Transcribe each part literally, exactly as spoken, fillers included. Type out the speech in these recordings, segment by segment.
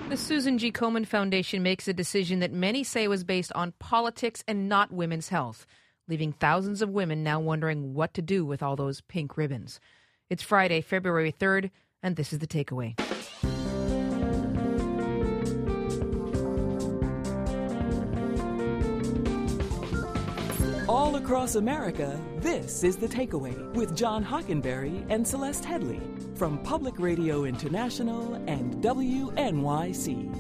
The Susan G. Komen Foundation makes a decision that many say was based on politics and not women's health, leaving thousands of women now wondering what to do with all those pink ribbons. It's Friday, February third, and this is The Takeaway. All across America, this is The Takeaway with John Hockenberry and Celeste Headley from Public Radio International and W N Y C.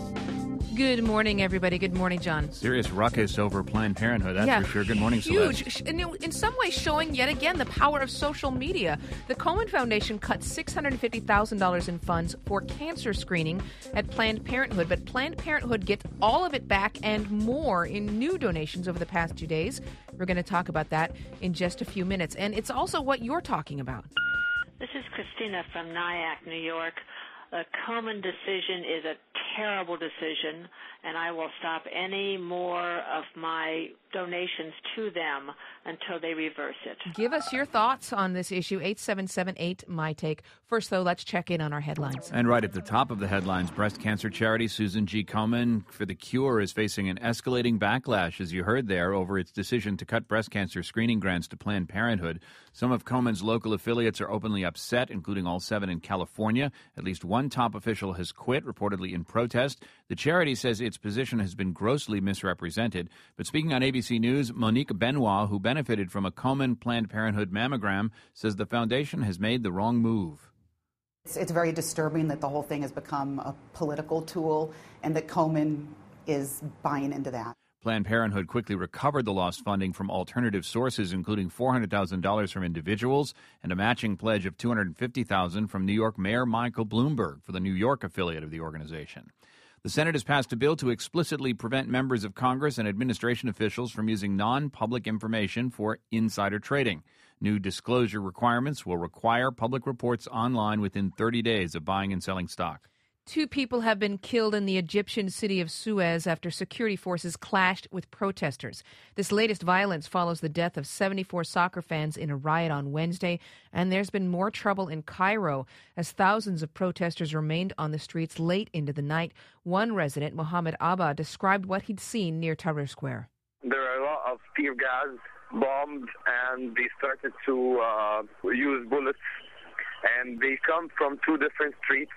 Good morning, everybody. Good morning, John. Serious ruckus over Planned Parenthood, that's yeah, for sure. Good morning, huge. Celeste. In, in some ways showing yet again the power of social media. The Komen Foundation cut six hundred fifty thousand dollars in funds for cancer screening at Planned Parenthood, but Planned Parenthood gets all of it back and more in new donations over the past two days. We're going to talk about that in just a few minutes. And it's also what you're talking about. This is Christina from Nyack, New York. The Komen decision is a terrible decision, and I will stop any more of my donations to them until they reverse it. Give us your thoughts on this issue, eight seven seven eight, M Y Take. First, though, let's check in on our headlines. And right at the top of the headlines, breast cancer charity Susan G. Komen for the Cure is facing an escalating backlash, as you heard there, over its decision to cut breast cancer screening grants to Planned Parenthood. Some of Komen's local affiliates are openly upset, including all seven in California. At least one top official has quit, reportedly in protest. The charity says its position has been grossly misrepresented. But speaking on A B C News, Monique Benoit, who benefited from a Komen Planned Parenthood mammogram, says the foundation has made the wrong move. It's, it's very disturbing that the whole thing has become a political tool and that Komen is buying into that. Planned Parenthood quickly recovered the lost funding from alternative sources, including four hundred thousand dollars from individuals and a matching pledge of two hundred fifty thousand dollars from New York Mayor Michael Bloomberg for the New York affiliate of the organization. The Senate has passed a bill to explicitly prevent members of Congress and administration officials from using non-public information for insider trading. New disclosure requirements will require public reports online within thirty days of buying and selling stock. Two people have been killed in the Egyptian city of Suez after security forces clashed with protesters. This latest violence follows the death of seventy-four soccer fans in a riot on Wednesday, and there's been more trouble in Cairo as thousands of protesters remained on the streets late into the night. One resident, Mohammed Abba, described what he'd seen near Tahrir Square. There are a lot of tear gas, bombs, and they started to uh, use bullets, and they come from two different streets.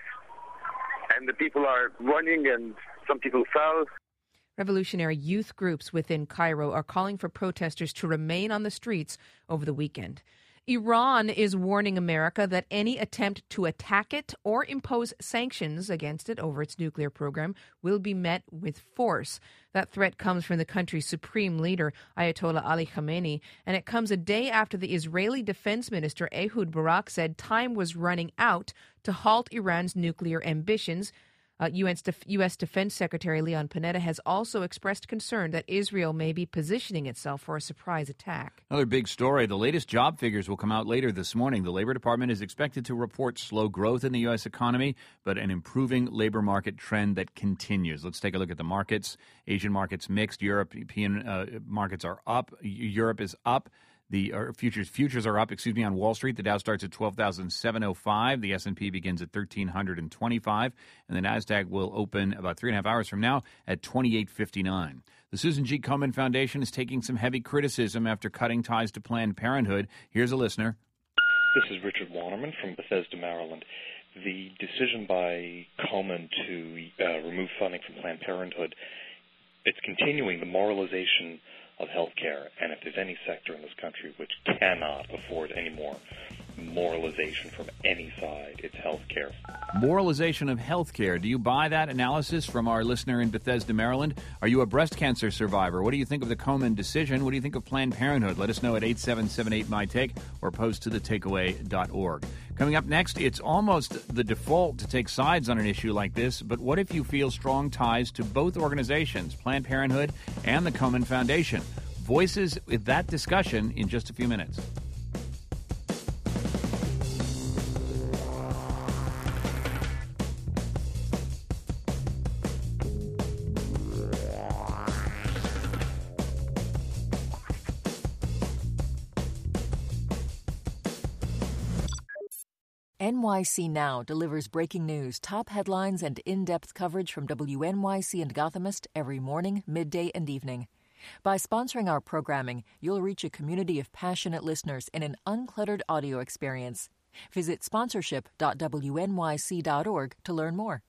And the people are running and some people fell. Revolutionary youth groups within Cairo are calling for protesters to remain on the streets over the weekend. Iran is warning America that any attempt to attack it or impose sanctions against it over its nuclear program will be met with force. That threat comes from the country's supreme leader, Ayatollah Ali Khamenei, and it comes a day after the Israeli defense minister Ehud Barak said time was running out to halt Iran's nuclear ambitions. Uh, U S Def- U S Defense Secretary Leon Panetta has also expressed concern that Israel may be positioning itself for a surprise attack. Another big story. The latest job figures will come out later this morning. The Labor Department is expected to report slow growth in the U S economy, but an improving labor market trend that continues. Let's take a look at the markets. Asian markets mixed. European uh, markets are up. Europe is up. The uh, futures futures are up, excuse me, on Wall Street. The Dow starts at twelve thousand seven hundred five. The S and P begins at one thousand three hundred twenty-five. And the NASDAQ will open about three and a half hours from now at twenty-eight fifty-nine. The Susan G. Komen Foundation is taking some heavy criticism after cutting ties to Planned Parenthood. Here's a listener. This is Richard Wannerman from Bethesda, Maryland. The decision by Komen to uh, remove funding from Planned Parenthood, it's continuing the moralization of health care, and if there's any sector in this country which cannot afford any more moralization from any side, it's health care. Moralization of health care. Do you buy that analysis from our listener in Bethesda, Maryland? Are you a breast cancer survivor? What do you think of the Komen decision? What do you think of Planned Parenthood? Let us know at eight seven seven eight, M Y Take or post to the takeaway dot org. Coming up next, it's almost the default to take sides on an issue like this, but what if you feel strong ties to both organizations, Planned Parenthood and the Komen Foundation? Voices with that discussion in just a few minutes. N Y C Now delivers breaking news, top headlines, and in-depth coverage from W N Y C and Gothamist every morning, midday, and evening. By sponsoring our programming, you'll reach a community of passionate listeners in an uncluttered audio experience. Visit sponsorship dot W N Y C dot org to learn more.